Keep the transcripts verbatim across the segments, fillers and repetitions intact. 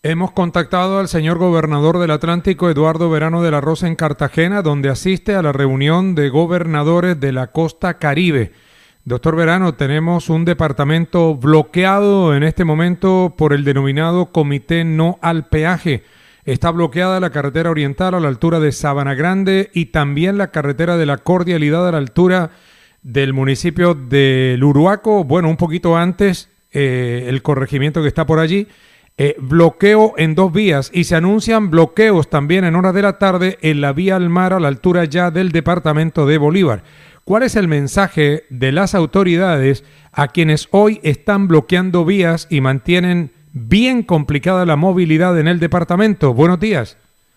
Hemos contactado al señor gobernador del Atlántico, Eduardo Verano de la Rosa, en Cartagena, donde asiste a la reunión de gobernadores de la costa Caribe. Doctor Verano, tenemos un departamento bloqueado en este momento por el denominado Comité No al Peaje. Está bloqueada la carretera oriental a la altura de Sabana Grande y también la carretera de la Cordialidad a la altura del municipio de Uruaco, bueno, un poquito antes, eh, el corregimiento que está por allí. Eh, bloqueo en dos vías y se anuncian bloqueos también en horas de la tarde en la vía al mar a la altura ya del departamento de Bolívar. ¿Cuál es el mensaje de las autoridades a quienes hoy están bloqueando vías y mantienen bien complicada la movilidad en el departamento? Buenos días.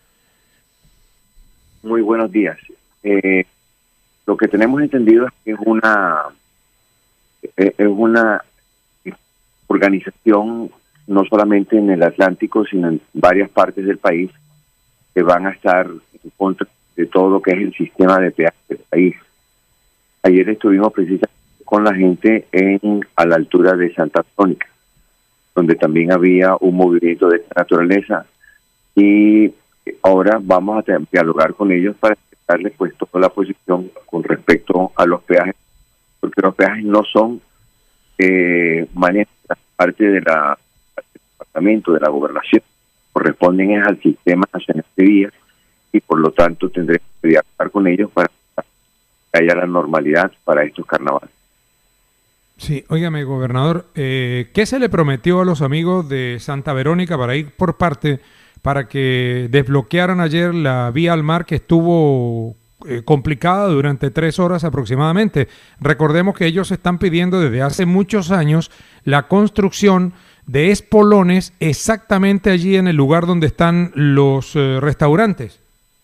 Muy buenos días. Eh, lo que tenemos entendido es que es una, es una organización no solamente en el Atlántico, sino en varias partes del país, que van a estar en contra de todo lo que es el sistema de peaje del país. Ayer estuvimos precisamente con la gente en a la altura de Santa Verónica, donde también había un movimiento de esta naturaleza, y ahora vamos a dialogar con ellos para darles pues toda la posición con respecto a los peajes, porque los peajes no son eh, manejados parte de la departamento de la gobernación, corresponden es al sistema nacional de vías, y por lo tanto tendremos que dialogar con ellos para que haya la normalidad para estos carnavales. Sí, óigame, gobernador, eh, ¿qué se le prometió a los amigos de Santa Verónica para ir por parte, para que desbloquearan ayer la vía al mar que estuvo eh, complicada durante tres horas aproximadamente? Recordemos que ellos están pidiendo desde hace muchos años la construcción de espolones exactamente allí en el lugar donde están los eh, restaurantes.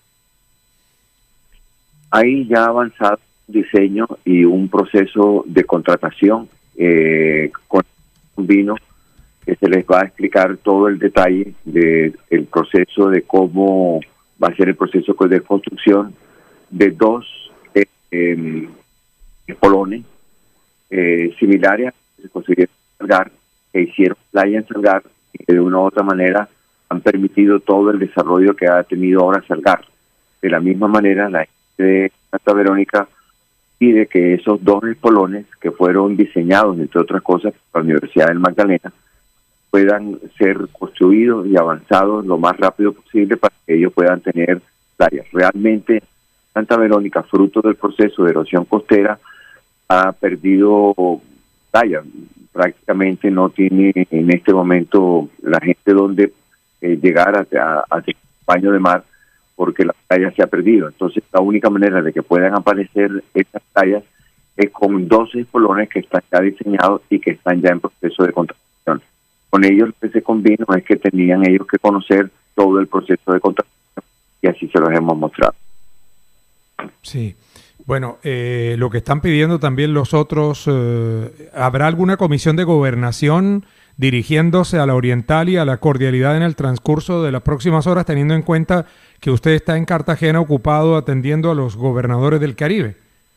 Ahí ya ha avanzado un diseño y un proceso de contratación eh, con un vino que se les va a explicar todo el detalle del proceso de cómo va a ser el proceso de construcción de dos eh, eh, espolones eh, similares a que se consiguieron salgar, que hicieron playa en Salgar y que de una u otra manera han permitido todo el desarrollo que ha tenido ahora Salgar. De la misma manera, la gente de Santa Verónica pide que esos dos espolones que fueron diseñados, entre otras cosas, por la Universidad del Magdalena, puedan ser construidos y avanzados lo más rápido posible para que ellos puedan tener playas. Realmente, Santa Verónica, fruto del proceso de erosión costera, ha perdido playa. Prácticamente no tiene en este momento la gente donde eh, llegar a, a, a hacer baño de mar, porque la playa se ha perdido. Entonces la única manera de que puedan aparecer estas playas es con doce espolones que están ya diseñados y que están ya en proceso de contratación. Con ellos lo que se convino es que tenían ellos que conocer todo el proceso de contratación, y así se los hemos mostrado. Sí. Bueno, eh, lo que están pidiendo también los otros, eh, ¿habrá alguna comisión de gobernación dirigiéndose a la Oriental y a la Cordialidad en el transcurso de las próximas horas, teniendo en cuenta que usted está en Cartagena ocupado atendiendo a los gobernadores del Caribe?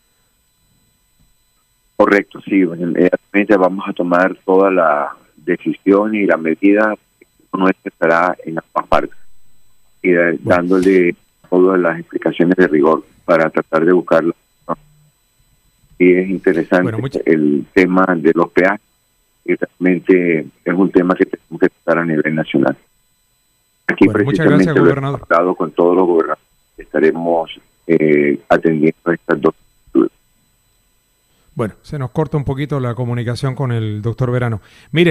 Correcto, sí. Inmediatamente vamos a tomar toda la decisión y la medida nuestra estará en ambas partes, y bueno, dándole todas las explicaciones de rigor para tratar de buscarlo. Y es interesante bueno, mucha... el tema de los peajes, y realmente es un tema que tenemos que tratar a nivel nacional. Aquí bueno, precisamente muchas gracias, gobernador. Hemos hablado con todos los gobernadores, estaremos eh, atendiendo a estas dos dudas. Bueno, se nos corta un poquito la comunicación con el doctor Verano. Mire,